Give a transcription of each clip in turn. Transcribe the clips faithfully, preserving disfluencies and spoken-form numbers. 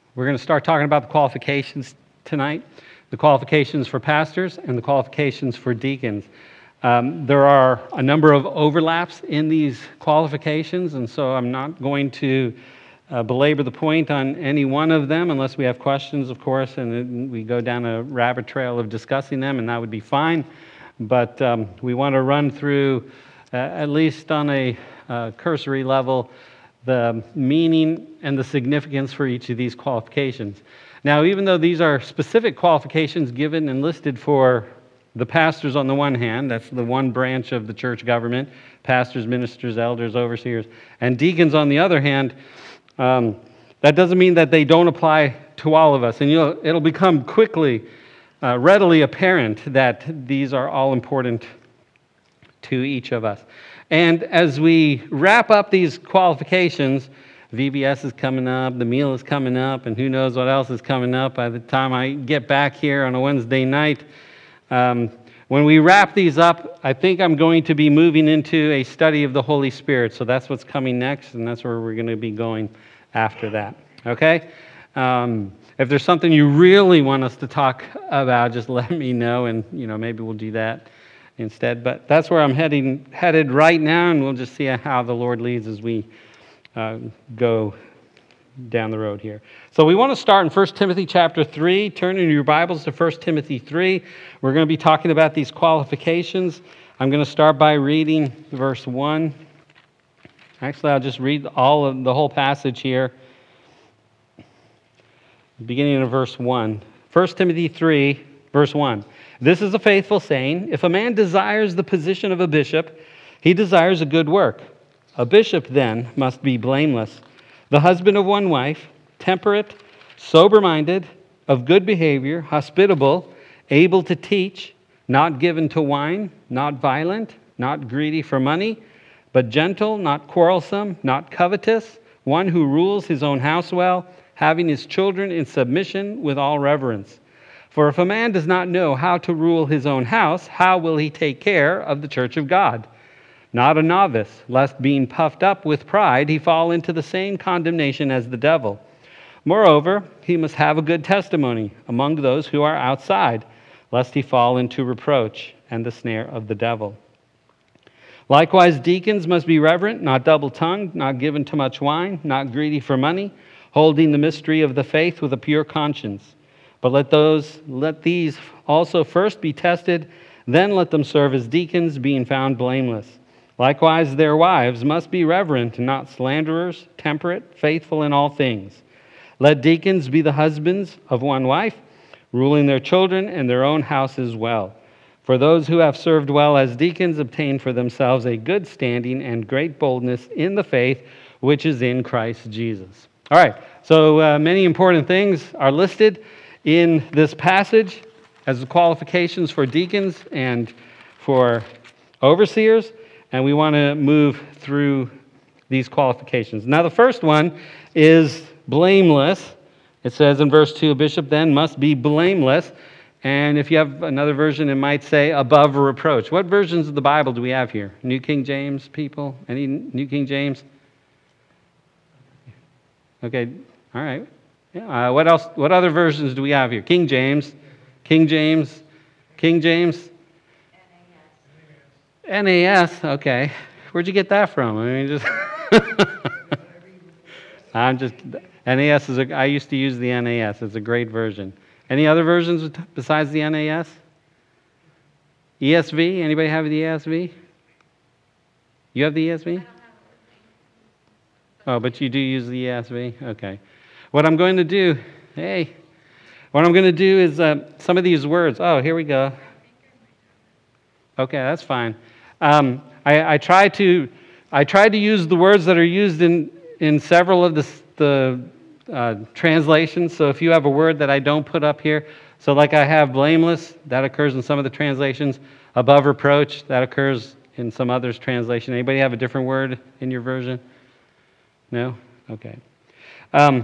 We're going to start talking about the qualifications tonight, the qualifications for pastors and the qualifications for deacons. Um, there are a number of overlaps in these qualifications, and so I'm not going to uh, belabor the point on any one of them unless we have questions, of course, and then we go down a rabbit trail of discussing them, and that would be fine. But um, we want to run through, uh, at least on a uh, cursory level, the meaning and the significance for each of these qualifications. Now, even though these are specific qualifications given and listed for the pastors on the one hand, that's the one branch of the church government, pastors, ministers, elders, overseers, and deacons on the other hand, um, that doesn't mean that they don't apply to all of us. And you'll, it'll become quickly, uh, readily apparent that these are all important to each of us. And as we wrap up these qualifications, V B S is coming up, the meal is coming up, and who knows what else is coming up by the time I get back here on a Wednesday night. Um, when we wrap these up, I think I'm going to be moving into a study of the Holy Spirit. So that's what's coming next, and that's where we're going to be going after that. Okay? Um, if there's something you really want us to talk about, just let me know, and you know maybe we'll do that instead. But that's where I'm heading headed right now, and we'll just see how the Lord leads as we uh, go down the road here. So we want to start in First Timothy chapter three. Turn in your Bibles to First Timothy three. We're going to be talking about these qualifications. I'm going to start by reading verse one. Actually, I'll just read all of the whole passage here, beginning of verse one. First Timothy three, verse one. This is a faithful saying, if a man desires the position of a bishop, he desires a good work. A bishop, then, must be blameless, the husband of one wife, temperate, sober-minded, of good behavior, hospitable, able to teach, not given to wine, not violent, not greedy for money, but gentle, not quarrelsome, not covetous, one who rules his own house well, having his children in submission with all reverence. For if a man does not know how to rule his own house, how will he take care of the church of God? Not a novice, lest being puffed up with pride, he fall into the same condemnation as the devil. Moreover, he must have a good testimony among those who are outside, lest he fall into reproach and the snare of the devil. Likewise, deacons must be reverent, not double-tongued, not given to much wine, not greedy for money, holding the mystery of the faith with a pure conscience. But let those, let these also first be tested, then let them serve as deacons, being found blameless. Likewise, their wives must be reverent, not slanderers, temperate, faithful in all things. Let deacons be the husbands of one wife, ruling their children and their own houses well. For those who have served well as deacons obtain for themselves a good standing and great boldness in the faith which is in Christ Jesus. All right, so uh, many important things are listed in this passage as the qualifications for deacons and for overseers, and we want to move through these qualifications. Now, the first one is blameless. It says in verse two, a bishop then must be blameless, and if you have another version, it might say above reproach. What versions of the Bible do we have here? New King James, people? Any New King James? Okay, all right. Yeah, uh, what else? What other versions do we have here? King James, King James, King James, N A S. Okay, where'd you get that from? I mean, just I'm just N A S is. A, I used to use the N A S. It's a great version. Any other versions besides the N A S? E S V. Anybody have the E S V? You have the E S V? Oh, but you do use the E S V. Okay. What I'm going to do, hey, what I'm going to do is uh, some of these words. Oh, here we go. Okay, that's fine. Um, I, I try to, I try to use the words that are used in in several of the the uh, translations. So if you have a word that I don't put up here, so like I have blameless, that occurs in some of the translations. Above reproach, that occurs in some others' translation. Anybody have a different word in your version? No? Okay. Um,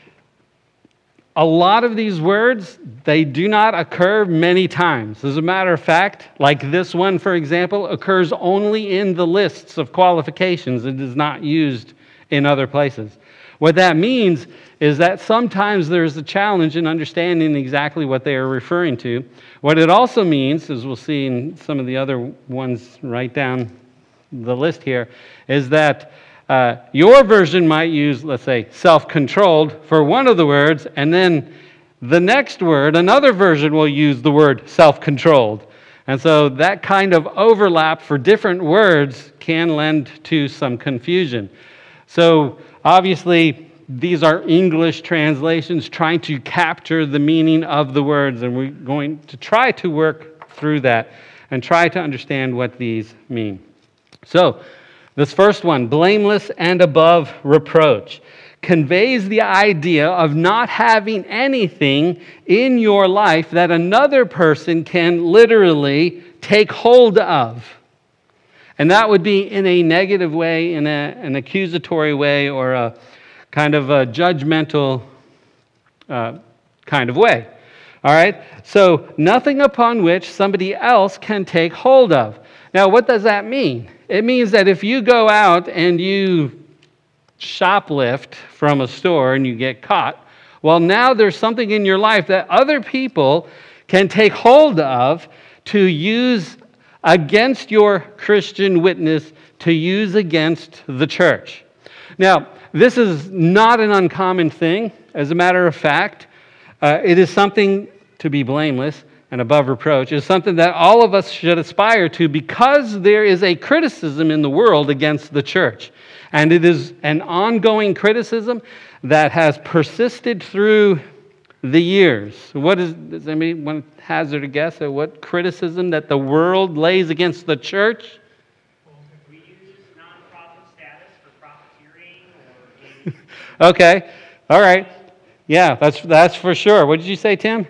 A lot of these words, they do not occur many times. As a matter of fact, like this one, for example, occurs only in the lists of qualifications. It is not used in other places. What that means is that sometimes there's a challenge in understanding exactly what they are referring to. What it also means, as we'll see in some of the other ones right down the list here, is that uh, your version might use, let's say, self-controlled for one of the words, and then the next word, another version will use the word self-controlled. And so that kind of overlap for different words can lend to some confusion. So obviously, these are English translations trying to capture the meaning of the words, and we're going to try to work through that and try to understand what these mean. So, this first one, blameless and above reproach, conveys the idea of not having anything in your life that another person can literally take hold of. And that would be in a negative way, in a, an accusatory way, or a kind of a judgmental uh, kind of way. All right? So, nothing upon which somebody else can take hold of. Now, what does that mean? It means that if you go out and you shoplift from a store and you get caught, well, now there's something in your life that other people can take hold of to use against your Christian witness, to use against the church. Now, this is not an uncommon thing. As a matter of fact, uh, it is something to be blameless and above reproach. It is something that all of us should aspire to, because there is a criticism in the world against the church. And it is an ongoing criticism that has persisted through the years. What is, does anybody want to hazard a guess at what criticism that the world lays against the church? Well, if we use non-profit status for profiteering or... Okay, all right. Yeah, that's that's for sure. What did you say, Tim?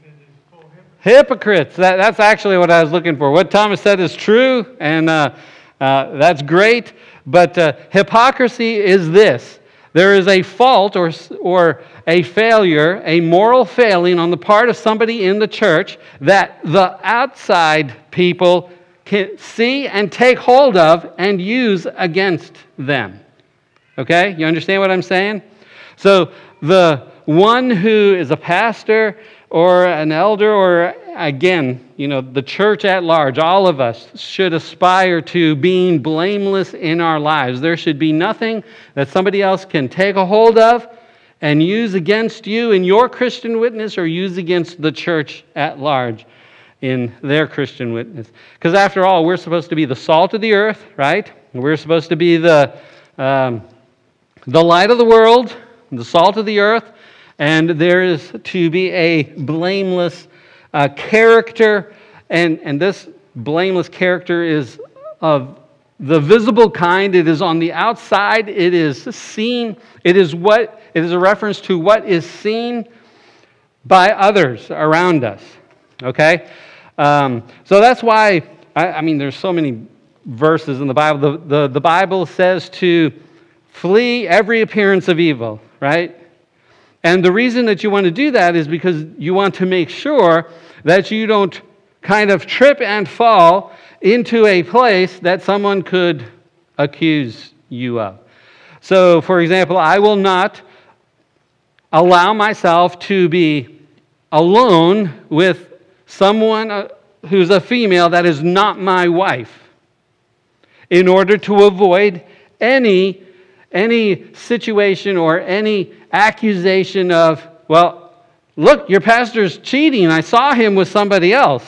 Hypocrites. That, that's actually what I was looking for. What Thomas said is true, and uh, uh, that's great. But uh, hypocrisy is this. There is a fault or, or a failure, a moral failing on the part of somebody in the church that the outside people can see and take hold of and use against them. Okay? You understand what I'm saying? So the one who is a pastor or an elder, or again, you know, the church at large, all of us should aspire to being blameless in our lives. There should be nothing that somebody else can take a hold of and use against you in your Christian witness, or use against the church at large in their Christian witness. Because after all, we're supposed to be the salt of the earth, right? We're supposed to be the, um, the light of the world, the salt of the earth. And there is to be a blameless uh, character, and, and this blameless character is of the visible kind. It is on the outside. It is seen. It is what it is a reference to what is seen by others around us. Okay, um, so that's why I, I mean there's so many verses in the Bible. The, the the Bible says to flee every appearance of evil, right? And the reason that you want to do that is because you want to make sure that you don't kind of trip and fall into a place that someone could accuse you of. So, for example, I will not allow myself to be alone with someone who's a female that is not my wife, in order to avoid any any situation or any accusation of, well, look, your pastor's cheating. I saw him with somebody else.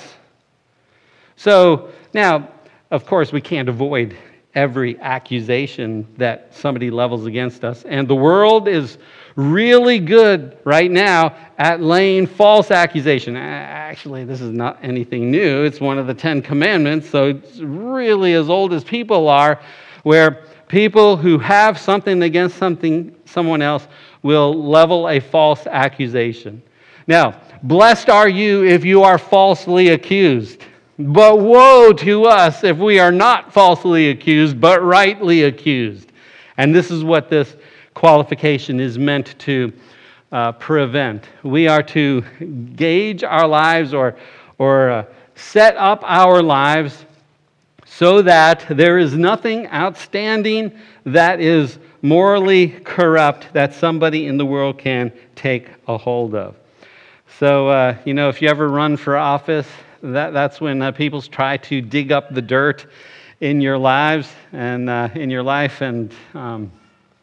So now, of course, we can't avoid every accusation that somebody levels against us. And the world is really good right now at laying false accusation. Actually, this is not anything new. It's one of the Ten Commandments, so it's really as old as people are, where people who have something against something, someone else, will level a false accusation. Now, blessed are you if you are falsely accused. But woe to us if we are not falsely accused, but rightly accused. And this is what this qualification is meant to uh, prevent. We are to gauge our lives, or, or uh, set up our lives so that there is nothing outstanding that is morally corrupt that somebody in the world can take a hold of. So, uh, you know, if you ever run for office, that, that's when uh, people try to dig up the dirt in your lives and uh, in your life, and um,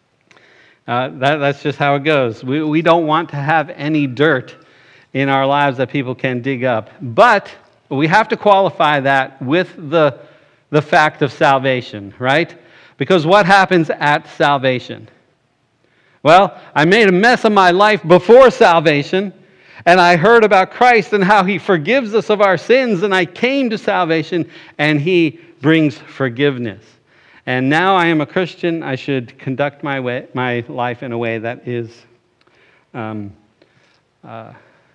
uh, that, that's just how it goes. We, we don't want to have any dirt in our lives that people can dig up. But we have to qualify that with the, the fact of salvation, right? Because what happens at salvation? Well, I made a mess of my life before salvation, and I heard about Christ and how He forgives us of our sins, and I came to salvation, and He brings forgiveness. And now I am a Christian. I should conduct my way, my life in a way that is um, uh,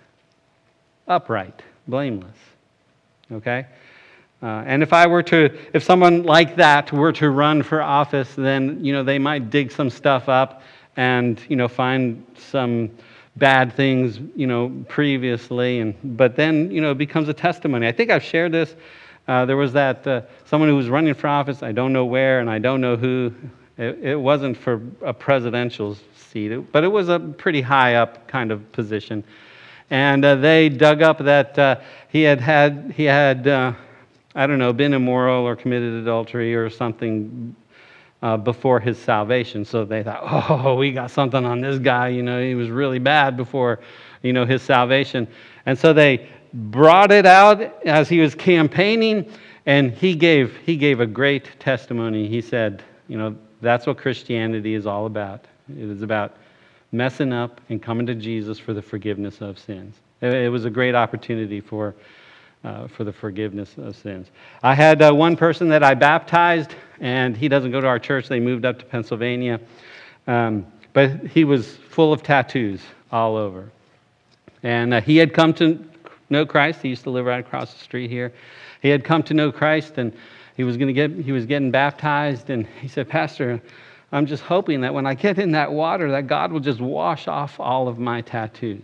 upright, blameless. Okay? Uh, and if I were to, if someone like that were to run for office, then, you know, they might dig some stuff up and, you know, find some bad things, you know, previously, and but then, you know, it becomes a testimony. I think I've shared this. Uh, there was that uh, someone who was running for office. I don't know where, and I don't know who. It, it wasn't for a presidential seat, but it was a pretty high up kind of position. And uh, they dug up that uh, he had had he had uh, I don't know been immoral or committed adultery or something uh, before his salvation. So they thought, oh, we got something on this guy. You know, he was really bad before, you know, his salvation. And so they brought it out as he was campaigning, and he gave he gave a great testimony. He said, you know, that's what Christianity is all about. It is about messing up and coming to Jesus for the forgiveness of sins. It was a great opportunity for uh, for the forgiveness of sins. I had uh, one person that I baptized, and he doesn't go to our church. They moved up to Pennsylvania, um, but he was full of tattoos all over. And uh, he had come to know Christ. He used to live right across the street here. He had come to know Christ, and he was going to get he was getting baptized. And he said, "Pastor, I'm just hoping that when I get in that water, that God will just wash off all of my tattoos."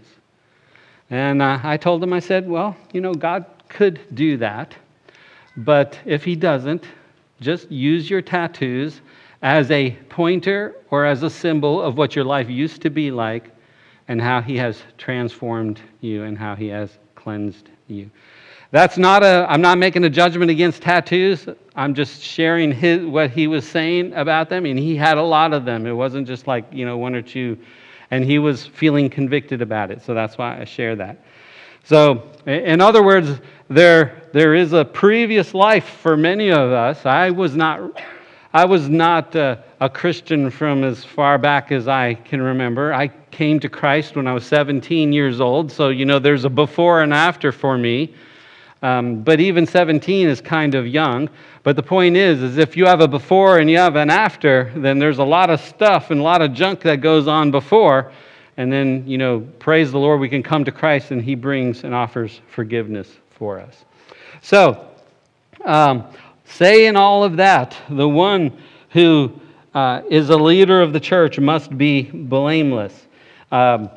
And uh, I told him, I said, well, you know, God could do that, but if He doesn't, just use your tattoos as a pointer or as a symbol of what your life used to be like and how He has transformed you and how He has cleansed you. That's not a, I'm not making a judgment against tattoos. I'm just sharing his, what he was saying about them. And he had a lot of them. It wasn't just like, you know, one or two. And he was feeling convicted about it. So that's why I share that. So, in other words, there there is a previous life for many of us. I was not, I was not uh, a Christian from as far back as I can remember. I came to Christ when I was seventeen years old. So, you know, there's a before and after for me. Um, but even seventeen is kind of young. But the point is, is if you have a before and you have an after, then there's a lot of stuff and a lot of junk that goes on before. And then, you know, praise the Lord, we can come to Christ and He brings and offers forgiveness for us. So, um, say in all of that, the one who uh, is a leader of the church must be blameless. Um,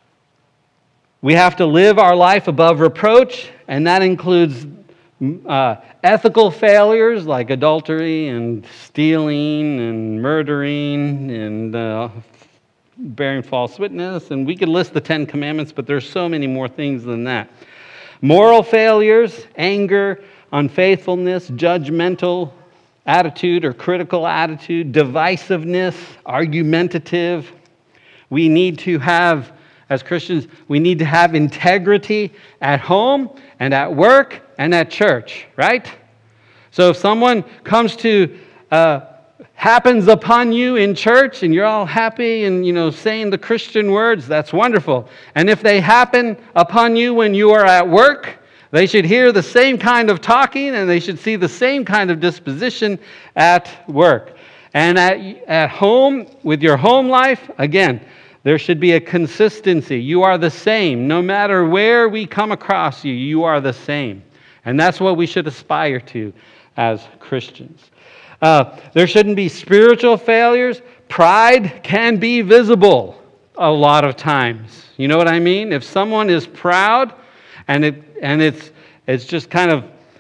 we have to live our life above reproach, and that includes uh, ethical failures like adultery and stealing and murdering and uh, bearing false witness. And we could list the Ten Commandments, but there's so many more things than that. Moral failures, anger, unfaithfulness, judgmental attitude or critical attitude, divisiveness, argumentative. We need to have, as Christians, we need to have integrity at home and at work and at church, right? So if someone comes to, uh, happens upon you in church and you're all happy and, you know, saying the Christian words, that's wonderful. And if they happen upon you when you are at work, they should hear the same kind of talking and they should see the same kind of disposition at work. And at, at home, with your home life, again, there should be a consistency. You are the same. No matter where we come across you, you are the same. And that's what we should aspire to as Christians. Uh, there shouldn't be spiritual failures. Pride can be visible a lot of times. You know what I mean? If someone is proud and it and it's it's just kind of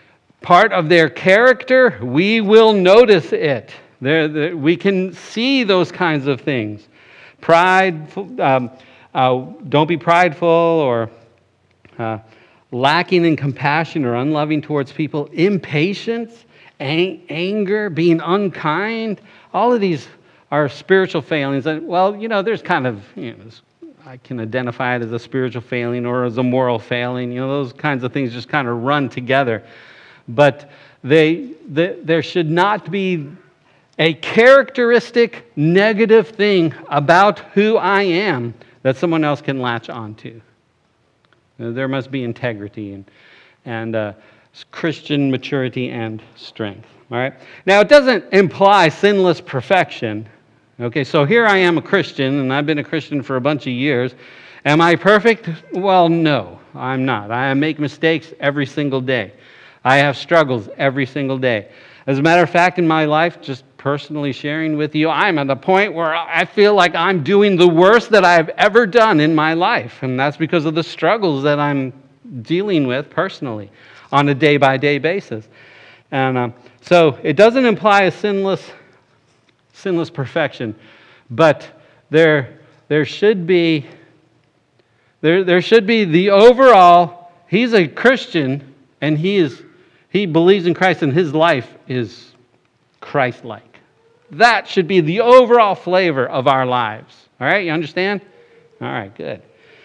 part of their character, we will notice it. There, there, we can see those kinds of things. Pride, um, uh, don't be prideful or uh, lacking in compassion or unloving towards people, impatience, ang- anger, being unkind. All of these are spiritual failings. And, well, you know, there's kind of, you know, I can identify it as a spiritual failing or as a moral failing. You know, those kinds of things just kind of run together. But they, they there should not be a characteristic negative thing about who I am that someone else can latch onto. There must be integrity and, and uh, Christian maturity and strength. All right. Now, it doesn't imply sinless perfection. Okay, so here I am a Christian, and I've been a Christian for a bunch of years. Am I perfect? Well, no, I'm not. I make mistakes every single day. I have struggles every single day. As a matter of fact, in my life, just personally sharing with you, I'm at a point where I feel like I'm doing the worst that I've ever done in my life. And that's because of the struggles that I'm dealing with personally on a day-by-day basis. And um, so it doesn't imply a sinless, sinless perfection, but there, there should be, there, there should be the overall. He's a Christian, and he is, he believes in Christ, and his life is Christ-like. That should be the overall flavor of our lives. All right, you understand? All right, good.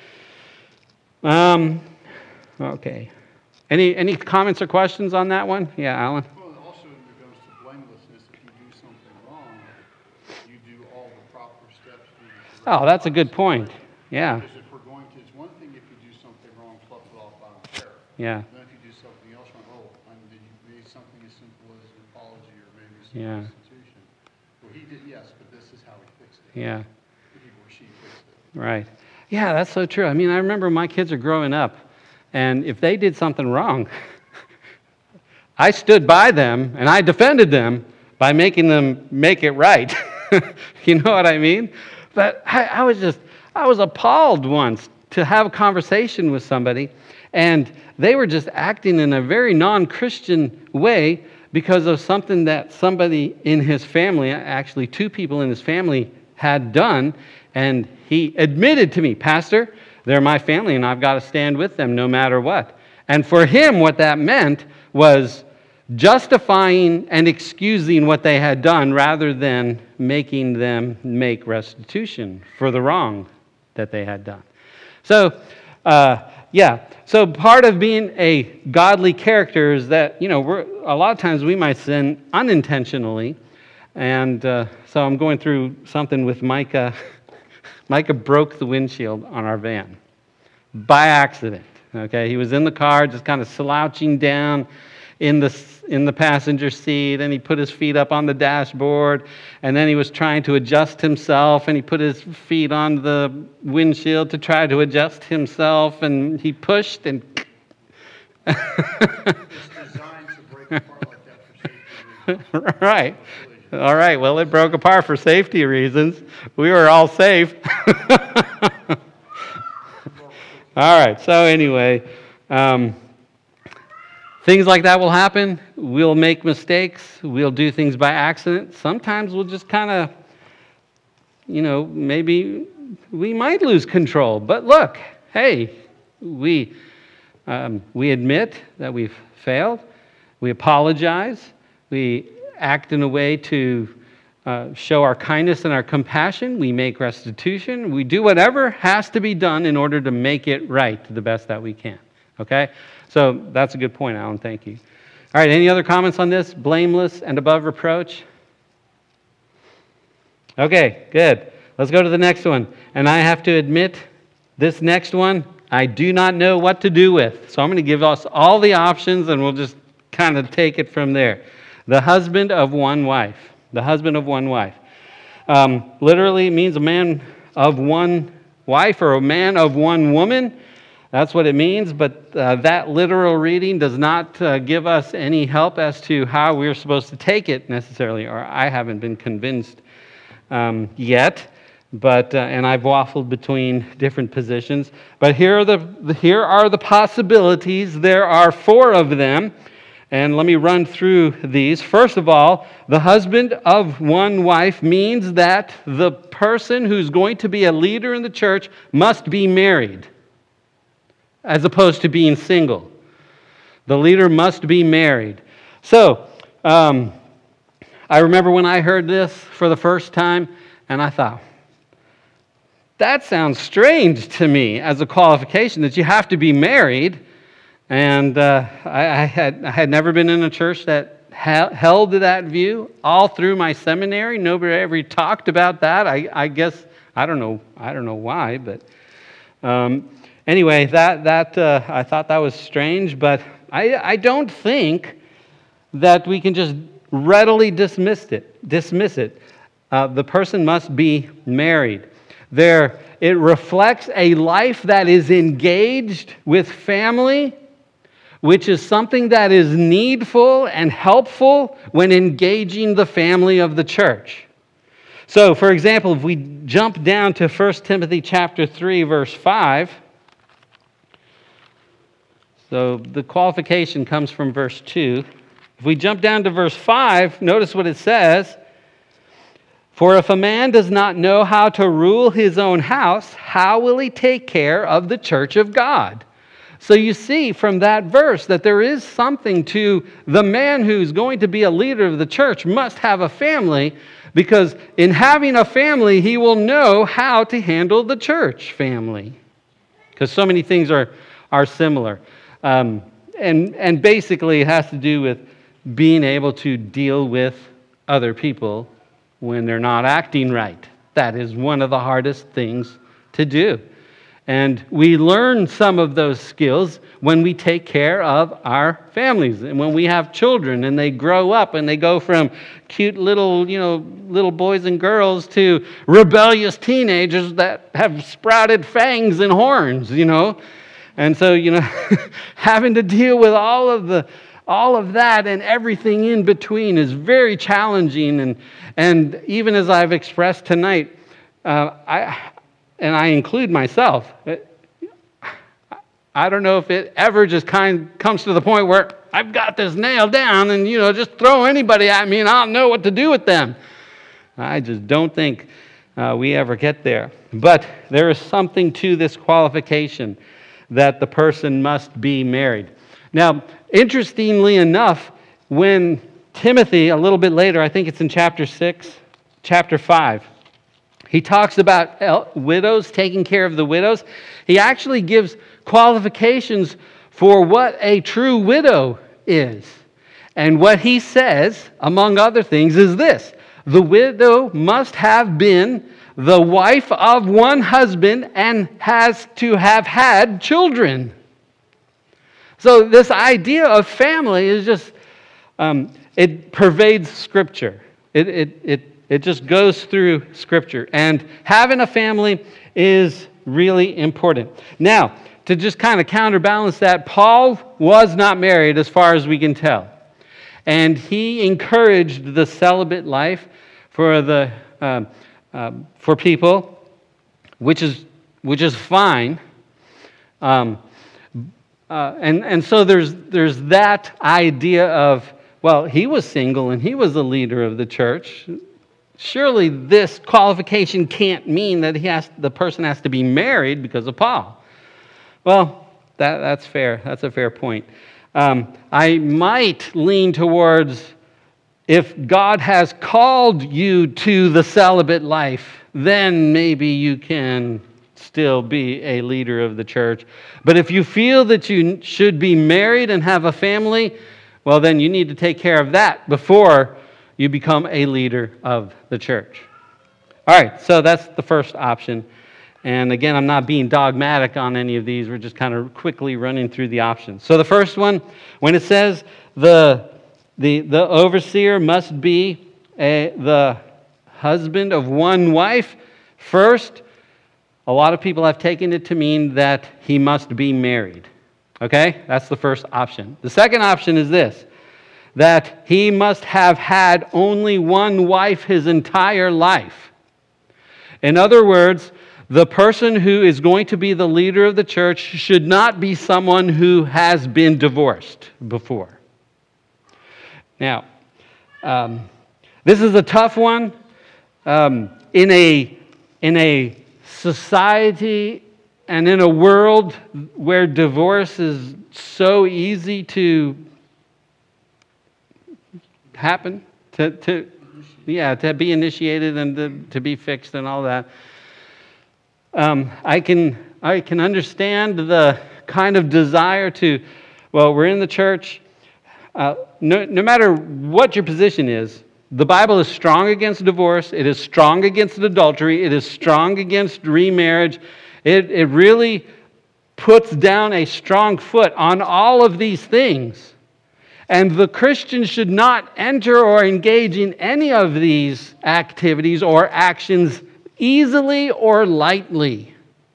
Um, okay. Any any comments or questions on that one? Yeah, Alan? Well, also in regards to blamelessness, if you do something wrong, you do all the proper steps. Oh, that's a good point. Yeah. Because if we're going to, it's one thing if you do something wrong, fluff it off, I don't care. Yeah. Then if you do something else wrong, oh, I mean, you made something as simple as an apology or maybe some Yeah. restitution. Well, he did, yes, but this is how he fixed it. Yeah. He or she fixed it. Right. Yeah, that's so true. I mean, I remember my kids are growing up, and if they did something wrong, I stood by them and I defended them by making them make it right. You know what I mean? But I, I was just, I was appalled once to have a conversation with somebody, and they were just acting in a very non-Christian way because of something that somebody in his family, actually two people in his family, had done. And he admitted to me, Pastor, they're my family and I've got to stand with them no matter what. And for him, what that meant was justifying and excusing what they had done rather than making them make restitution for the wrong that they had done. So, uh, yeah, so part of being a godly character is that, you know, we're, a lot of times we might sin unintentionally. And uh, so I'm going through something with Micah. Micah broke the windshield on our van by accident. Okay, he was in the car, just kind of slouching down in the in the passenger seat, and he put his feet up on the dashboard, and then he was trying to adjust himself, and he put his feet on the windshield to try to adjust himself, and he pushed, and It's designed to break apart like that for safety reasons. right. All right, well, it broke apart for safety reasons. We were all safe. All right, so anyway, um, things like that will happen. We'll make mistakes. We'll do things by accident. Sometimes we'll just kind of, you know, maybe we might lose control. But look, hey, we um, we admit that we've failed. We apologize. We act in a way to uh, show our kindness and our compassion. We make restitution. We do whatever has to be done in order to make it right to the best that we can. Okay? So that's a good point, Alan. Thank you. All right, any other comments on this? Blameless and above reproach? Okay, good. Let's go to the next one. And I have to admit, this next one, I do not know what to do with. So I'm going to give us all the options, and we'll just kind of take it from there. The husband of one wife. The husband of one wife. Um, literally means a man of one wife or a man of one woman. That's what it means, but uh, that literal reading does not uh, give us any help as to how we're supposed to take it necessarily, or I haven't been convinced um, yet. But uh, and I've waffled between different positions. But here are the here are the possibilities. There are four of them. And let me run through these. First of all, the husband of one wife means that the person who's going to be a leader in the church must be married, as opposed to being single. The leader must be married. So, um, I remember when I heard this for the first time, and I thought, that sounds strange to me as a qualification, that you have to be married. And uh, I, I, had, I had never been in a church that ha- held to that view. All through my seminary, nobody ever talked about that. I, I guess, I don't know, I don't know why, but um, anyway, that, that uh, I thought that was strange, but I, I don't think that we can just readily dismiss it. Dismiss it. Uh, the person must be married. There, it reflects a life that is engaged with family, which is something that is needful and helpful when engaging the family of the church. So, for example, if we jump down to First Timothy chapter three, verse five, so the qualification comes from verse two. If we jump down to verse five, notice what it says. For if a man does not know how to rule his own house, how will he take care of the church of God? So you see from that verse that there is something to the man who's going to be a leader of the church must have a family, because in having a family, he will know how to handle the church family. Because so many things are, are similar. Um, and, and basically it has to do with being able to deal with other people when they're not acting right. That is one of the hardest things to do. And we learn some of those skills when we take care of our families and when we have children and they grow up and they go from cute little, you know, little boys and girls to rebellious teenagers that have sprouted fangs and horns, you know. And so, you know, having to deal with all of the all of that and everything in between is very challenging. And and even as I've expressed tonight, uh, I. And I include myself. I don't know if it ever just kind of comes to the point where I've got this nailed down and, you know, just throw anybody at me and I'll know what to do with them. I just don't think uh, we ever get there. But there is something to this qualification that the person must be married. Now, interestingly enough, when Timothy, a little bit later, I think it's in chapter six, chapter five, he talks about widows, taking care of the widows. He actually gives qualifications for what a true widow is. And what he says, among other things, is this: the widow must have been the wife of one husband and has to have had children. So this idea of family is just, um, it pervades Scripture. It, it, it It just goes through Scripture. And having a family is really important. Now, to just kind of counterbalance that, Paul was not married as far as we can tell. And he encouraged the celibate life for the uh, uh, for people, which is which is fine. Um, uh, and, and so there's there's that idea of, well, he was single and he was the leader of the church. Surely this qualification can't mean that he has, the person has to be married because of Paul. Well, that, that's fair. That's a fair point. Um, I might lean towards, if God has called you to the celibate life, then maybe you can still be a leader of the church. But if you feel that you should be married and have a family, well, then you need to take care of that before you become a leader of the church. All right, so that's the first option. And again, I'm not being dogmatic on any of these. We're just kind of quickly running through the options. So the first one, when it says the the, the overseer must be a, the husband of one wife, first, a lot of people have taken it to mean that he must be married. Okay? That's the first option. The second option is this: that he must have had only one wife his entire life. In other words, the person who is going to be the leader of the church should not be someone who has been divorced before. Now, um, this is a tough one. Um, in a in a society and in a world where divorce is so easy to happen, to, to yeah, to be initiated and to, to be fixed and all that, um, I can I can understand the kind of desire to, well, we're in the church. Uh, no, no matter what your position is, the Bible is strong against divorce. It is strong against adultery. It is strong against remarriage. It, it really puts down a strong foot on all of these things. And the Christian should not enter or engage in any of these activities or actions easily or lightly.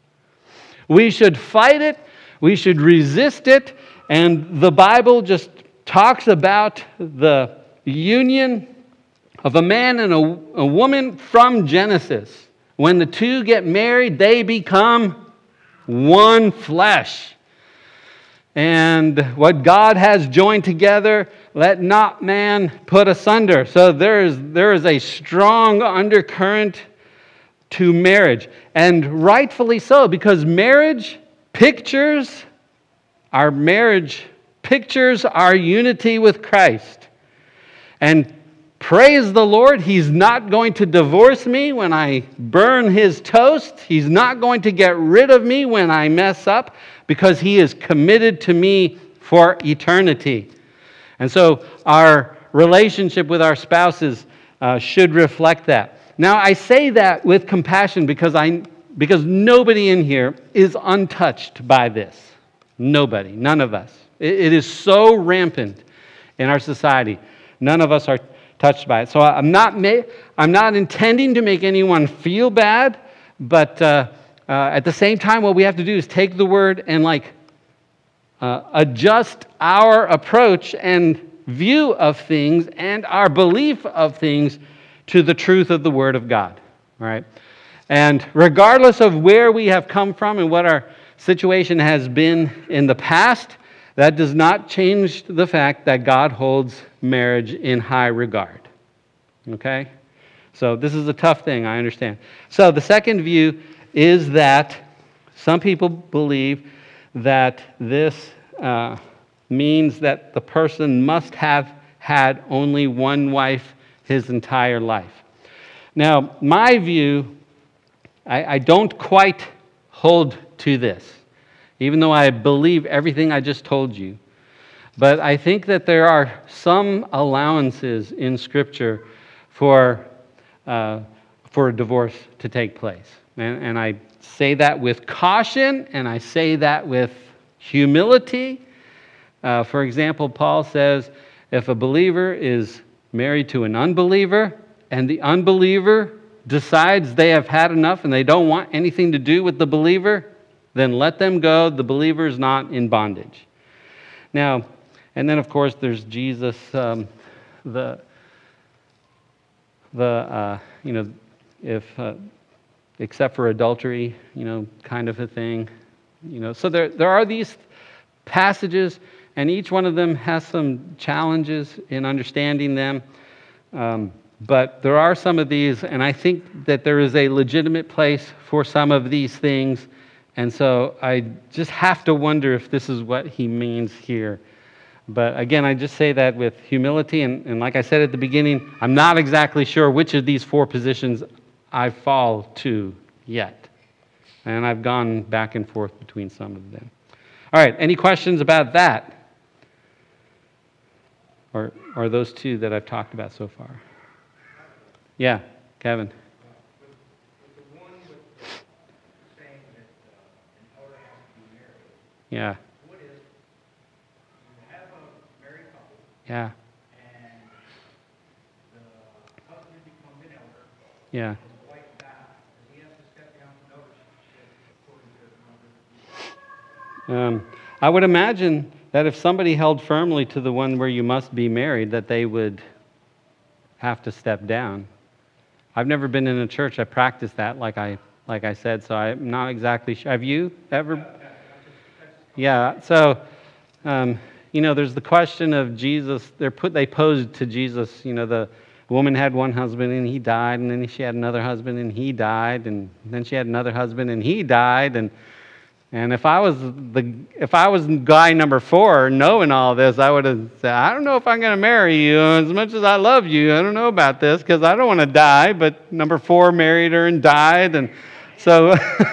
We should fight it. We should resist it. And the Bible just talks about the union of a man and a, a woman from Genesis. When the two get married, they become one flesh. And what God has joined together, let not man put asunder. So there is, there is a strong undercurrent to marriage. And rightfully so, because marriage pictures, our marriage pictures our unity with Christ. And praise the Lord, He's not going to divorce me when I burn His toast. He's not going to get rid of me when I mess up, because He is committed to me for eternity. And so our relationship with our spouses uh, should reflect that. Now, I say that with compassion because I because nobody in here is untouched by this. Nobody, none of us. It, it is so rampant in our society. None of us are touched by it. So I'm not ma- I'm not intending to make anyone feel bad, but uh, uh, at the same time, what we have to do is take the word and like uh, adjust our approach and view of things and our belief of things to the truth of the Word of God. All right? And regardless of where we have come from and what our situation has been in the past, that does not change the fact that God holds marriage in high regard. Okay? So this is a tough thing, I understand. So the second view is that some people believe that this uh, means that the person must have had only one wife his entire life. Now, my view, I, I don't quite hold to this, even though I believe everything I just told you. But I think that there are some allowances in Scripture for uh, for a divorce to take place. And, and I say that with caution, and I say that with humility. Uh, for example, Paul says, if a believer is married to an unbeliever, and the unbeliever decides they have had enough and they don't want anything to do with the believer, then let them go. The believer is not in bondage. Now, and then of course there's Jesus, um, the the uh, you know, if uh, except for adultery, you know, kind of a thing, you know. So there there are these passages, and each one of them has some challenges in understanding them. Um, but there are some of these, and I think that there is a legitimate place for some of these things. And so I just have to wonder if this is what he means here. But again, I just say that with humility, and, and like I said at the beginning, I'm not exactly sure which of these four positions I fall to yet. And I've gone back and forth between some of them. All right, any questions about that? Or, or those two that I've talked about so far? Yeah, Kevin. Yeah. What is, you have a married couple, Yeah. and the husband becomes an elder, Yeah. and the wife dies, does he have to step down from eldership according to the number? Um, I would imagine that if somebody held firmly to the one where you must be married, that they would have to step down. I've never been in a church that practiced that, like I like I said, so I'm not exactly sure. Have you ever? Yeah, so, um, you know, there's the question of Jesus. They're put. They posed to Jesus. You know, the woman had one husband and he died, and then she had another husband and he died, and then she had another husband and he died, and and if I was the if I was guy number four, knowing all this, I would have said, I don't know if I'm going to marry you as much as I love you. I don't know about this because I don't want to die. But number four married her and died, and so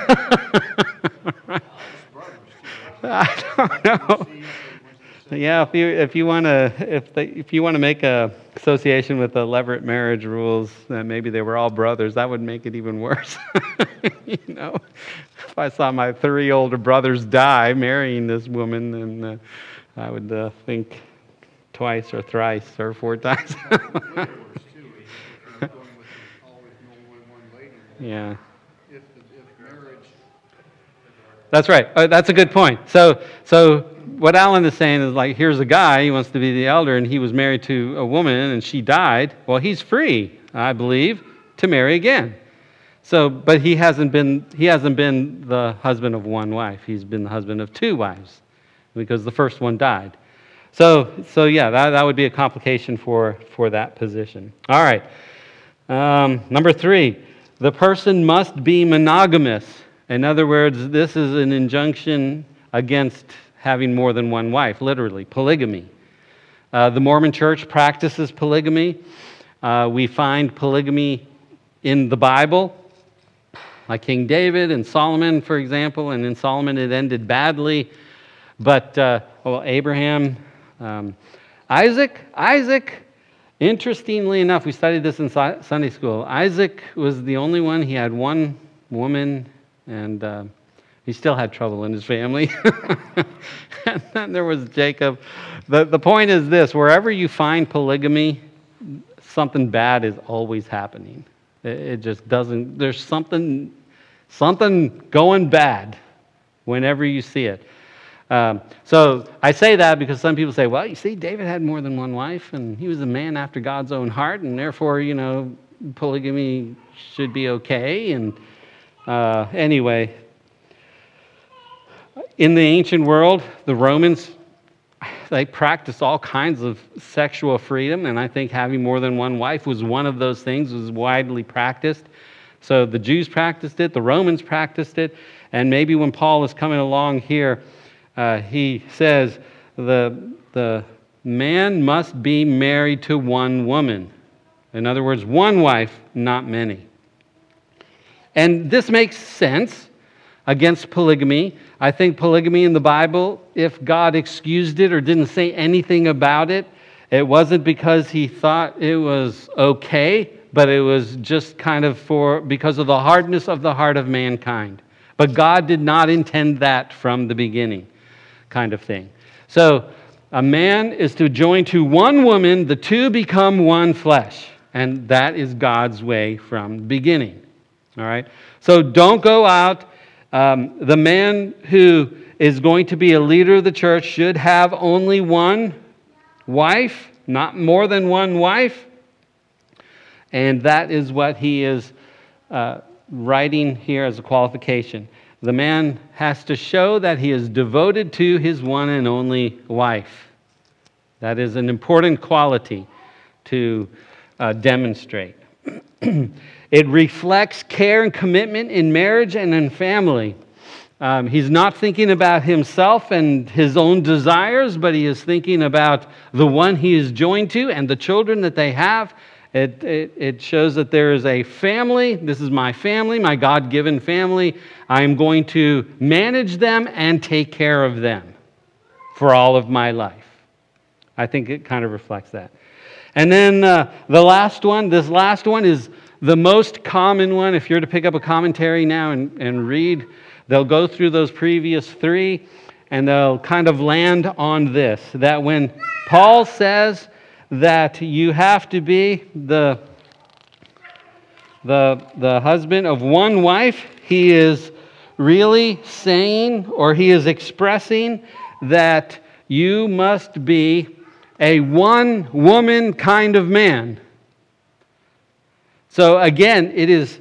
I don't know. Yeah, if you if you want to if they, if you want to make a association with the Levirate marriage rules, that maybe they were all brothers, that would make it even worse. You know, if I saw my three older brothers die marrying this woman, then uh, I would uh, think twice or thrice or four times. Yeah. If, if marriage. That's right. Uh, that's a good point. So, so what Alan is saying is like, here's a guy, he wants to be the elder, and he was married to a woman, and she died. Well, he's free, I believe, to marry again. So, but he hasn't been he hasn't been the husband of one wife. He's been the husband of two wives, because the first one died. So, so yeah, that, that would be a complication for for that position. All right. Um, number three, the person must be monogamous. In other words, this is an injunction against having more than one wife, literally, polygamy. Uh, the Mormon Church practices polygamy. Uh, we find polygamy in the Bible, like King David and Solomon, for example. And in Solomon it ended badly. But, uh, well, Abraham, um, Isaac, Isaac, interestingly enough, we studied this in Sunday school. Isaac was the only one. He had one woman, and uh, he still had trouble in his family. And then there was Jacob. The, the point is this: wherever you find polygamy, something bad is always happening. It, it just doesn't, there's something, something going bad whenever you see it. Um, so I say that because some people say, well, you see, David had more than one wife, and he was a man after God's own heart, and therefore, you know, polygamy should be okay. And uh, anyway, in the ancient world, the Romans, they practiced all kinds of sexual freedom, and I think having more than one wife was one of those things, was widely practiced. So the Jews practiced it, the Romans practiced it, and maybe when Paul is coming along here, uh, he says the, the man must be married to one woman. In other words, one wife, not many. And this makes sense against polygamy. I think polygamy in the Bible, if God excused it or didn't say anything about it, it wasn't because he thought it was okay, but it was just kind of for because of the hardness of the heart of mankind. But God did not intend that from the beginning, kind of thing. So a man is to join to one woman, the two become one flesh. And that is God's way from the beginning. All right? So don't go out. Um, the man who is going to be a leader of the church should have only one wife, not more than one wife. And that is what he is uh, writing here as a qualification. The man has to show that he is devoted to his one and only wife. That is an important quality to uh, demonstrate. It reflects care and commitment in marriage and in family. Um, he's not thinking about himself and his own desires, but he is thinking about the one he is joined to and the children that they have. It, it, it shows that there is a family. This is my family, my God-given family. I am going to manage them and take care of them for all of my life. I think it kind of reflects that. And then uh, the last one, this last one is the most common one. If you're to pick up a commentary now and, and read, they'll go through those previous three, and they'll kind of land on this, that when Paul says that you have to be the, the, the husband of one wife, he is really saying, or he is expressing, that you must be a one-woman kind of man. So again, it is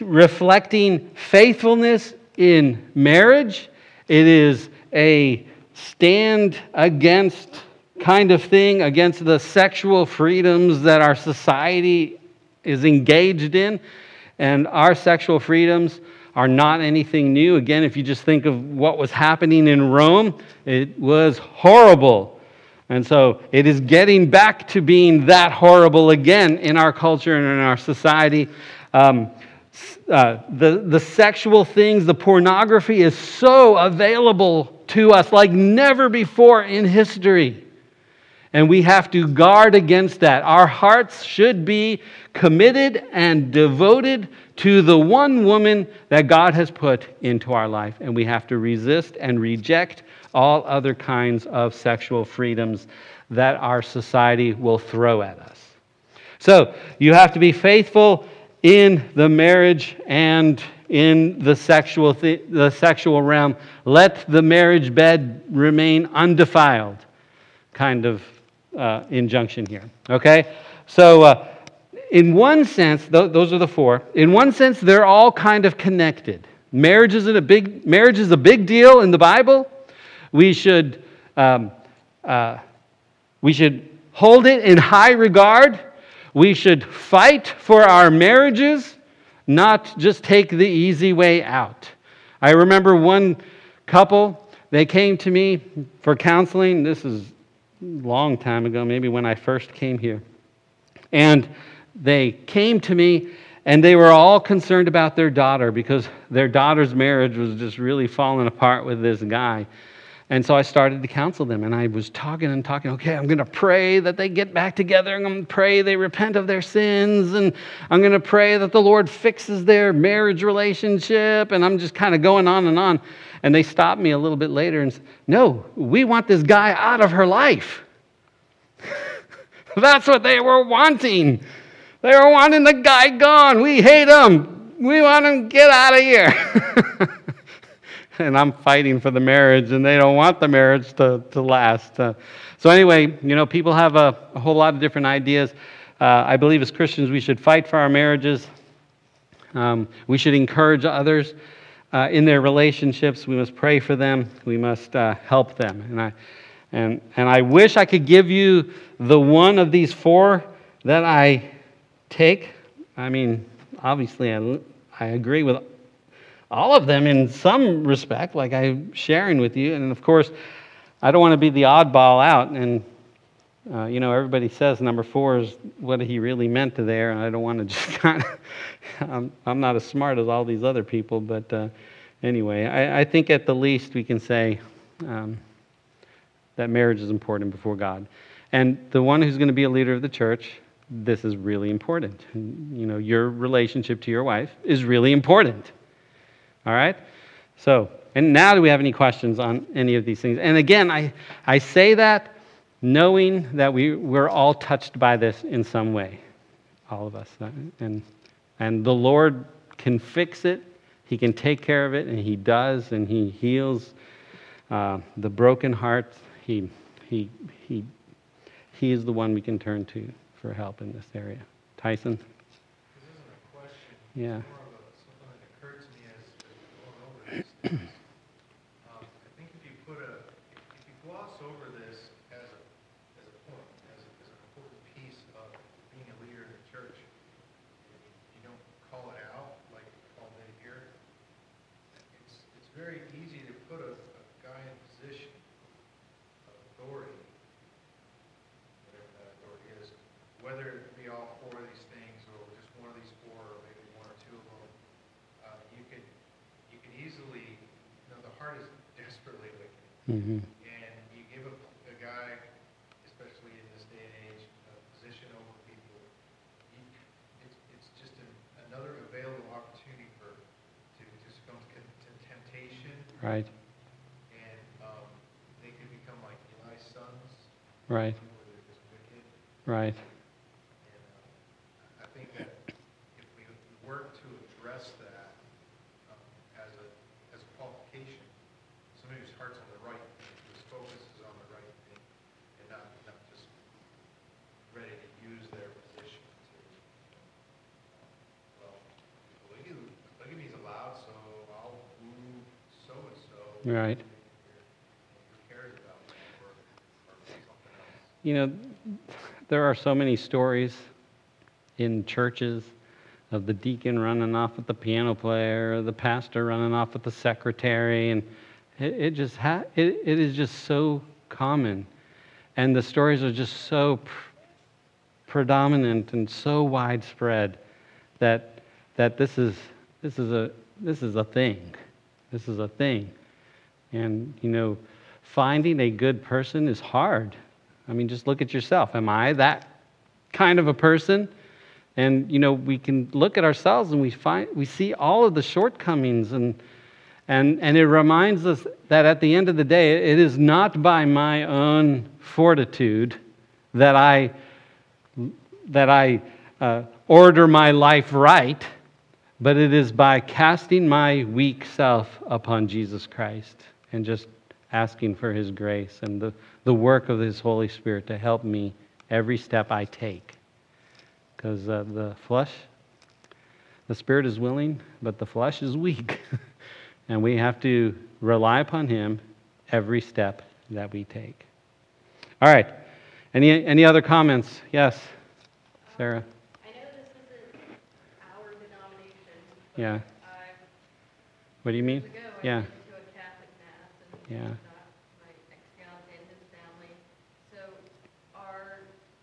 reflecting faithfulness in marriage. It is a stand against kind of thing, against the sexual freedoms that our society is engaged in. And our sexual freedoms are not anything new. Again, if you just think of what was happening in Rome, it was horrible. And so it is getting back to being that horrible again in our culture and in our society. Um, uh, the, the sexual things, the pornography is so available to us like never before in history. And we have to guard against that. Our hearts should be committed and devoted to the one woman that God has put into our life. And we have to resist and reject all other kinds of sexual freedoms that our society will throw at us. So you have to be faithful in the marriage and in the sexual th- the sexual realm. Let the marriage bed remain undefiled. Kind of uh, injunction here. Okay? So uh, in one sense, th- those are the four. In one sense, they're all kind of connected. Marriage is a big marriage is a big deal in the Bible. We should um, uh, we should hold it in high regard. We should fight for our marriages, not just take the easy way out. I remember one couple, they came to me for counseling. This is a long time ago, maybe when I first came here. And they came to me, and they were all concerned about their daughter because their daughter's marriage was just really falling apart with this guy. And so I started to counsel them, and I was talking and talking, okay, I'm going to pray that they get back together. I'm going to pray they repent of their sins, and I'm going to pray that the Lord fixes their marriage relationship, and I'm just kind of going on and on. And they stopped me a little bit later and said, no, we want this guy out of her life. That's what they were wanting. They were wanting the guy gone. We hate him. We want him to get out of here. And I'm fighting for the marriage, and they don't want the marriage to, to last. Uh, so anyway, you know, people have a, a whole lot of different ideas. Uh, I believe as Christians we should fight for our marriages. Um, we should encourage others uh, in their relationships. We must pray for them. We must uh, help them. And I, and, and I wish I could give you the one of these four that I take. I mean, obviously I, I agree with all of them in some respect, like I'm sharing with you. And of course, I don't want to be the oddball out. And, uh, you know, everybody says number four is what he really meant to there. And I don't want to just kind of, I'm, I'm not as smart as all these other people. But uh, anyway, I, I think at the least we can say um, that marriage is important before God. And the one who's going to be a leader of the church, this is really important. You know, your relationship to your wife is really important. All right? So, and now do we have any questions on any of these things? And again, I, I say that knowing that we, we're all touched by this in some way. All of us. And, and the Lord can fix it. He can take care of it, and He does, and He heals uh, the broken hearts. He, he, he, he is the one we can turn to for help in this area. Tyson? This isn't a question. Yeah. Um, I think if you put a, if you gloss over this as a, as a point, as, a, as an important piece of being a leader in the church, you don't call it out like Paul did here. It's it's very easy to put a, a guy in a position of authority, whatever that authority is, whether it be all four of these things or just one of these four or maybe one or two of them. Uh, you could you could easily, you know, the heart is desperately wicked. Mm-hmm. And you give a, a guy, especially in this day and age, a position over people, you, it's, it's just an, another available opportunity for to, to succumb to, to temptation. Right. And um, they could become like Eli's sons. Right. Where they're just wicked. Right. And uh, I think that if we work to address that um, as a as a qualification, somebody whose heart's on the right thing, whose focus is on the right thing, and not not just ready to use their position to, well, polygamy, polygamy is allowed, so I'll woo so and so. Right. Who cares you know, there are so many stories in churches of the deacon running off with the piano player, or the pastor running off with the secretary, and it, it just ha- it, it is just so common, and the stories are just so pr- predominant and so widespread that that this is this is a this is a thing, this is a thing, and you know, finding a good person is hard. I mean, just look at yourself. Am I that kind of a person? And you know, we can look at ourselves and we find we see all of the shortcomings, and and and it reminds us that at the end of the day, it is not by my own fortitude that I that I uh, order my life right, but it is by casting my weak self upon Jesus Christ and just asking for His grace and the, the work of His Holy Spirit to help me every step I take. Because uh, the flesh, the spirit is willing, but the flesh is weak. And we have to rely upon Him every step that we take. All right. Any any other comments? Yes, Sarah. I know this isn't our denomination, but Yeah. I, What do you mean? years ago, I Yeah. went to a Catholic mass and Yeah. got my ex-fiance and his family. So are,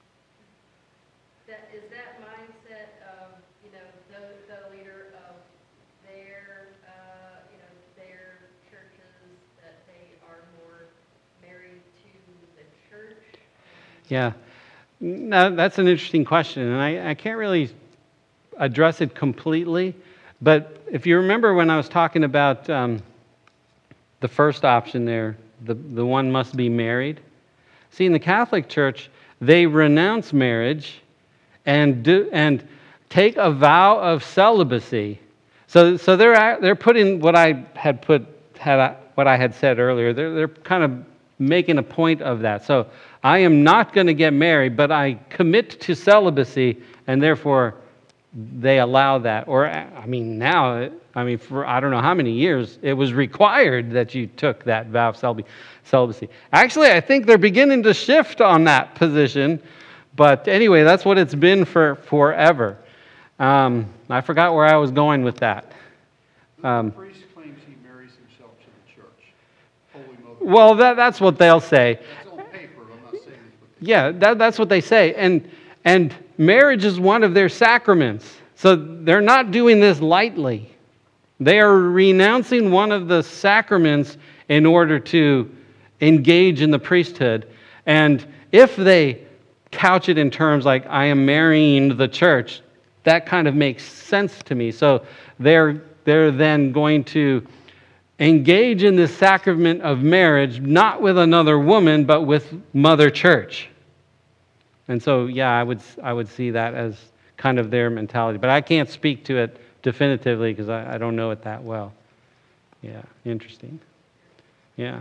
that, is that mindset of, you know, the, the leader of their, uh, you know, their churches, that they are more married to the church? Yeah. No, that's an interesting question, and I, I can't really address it completely. But if you remember when I was talking about um, the first option there, the, the one must be married. See, in the Catholic Church, they renounce marriage and do and take a vow of celibacy. So, so they're at- they're putting what I had put had I, what I had said earlier. They're they're kind of making a point of that. So I am not going to get married, but I commit to celibacy, and therefore they allow that. Or, I mean, now, I mean, for I don't know how many years, it was required that you took that vow of celibacy. celibacy. Actually, I think they're beginning to shift on that position. But anyway, that's what it's been for forever. Um, I forgot where I was going with that. The Um, priest claims he marries himself to the church. Holy Mother. Well, that, that's what they'll say. That's on paper, I'm not saying it's what they Yeah, that, that's what they say. And and marriage is one of their sacraments. So they're not doing this lightly. They are renouncing one of the sacraments in order to engage in the priesthood. And if they couch it in terms like, I am marrying the church, that kind of makes sense to me. So they're they're then going to engage in this sacrament of marriage, not with another woman, but with Mother Church. And so, yeah, I would I would see that as kind of their mentality. But I can't speak to it definitively because I, I don't know it that well. Yeah, interesting. Yeah.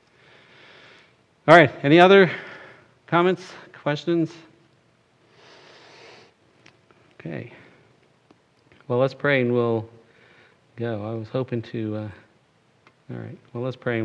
All right, any other comments, questions? Okay. Well, let's pray and we'll go. I was hoping to... Uh, all right, well, let's pray.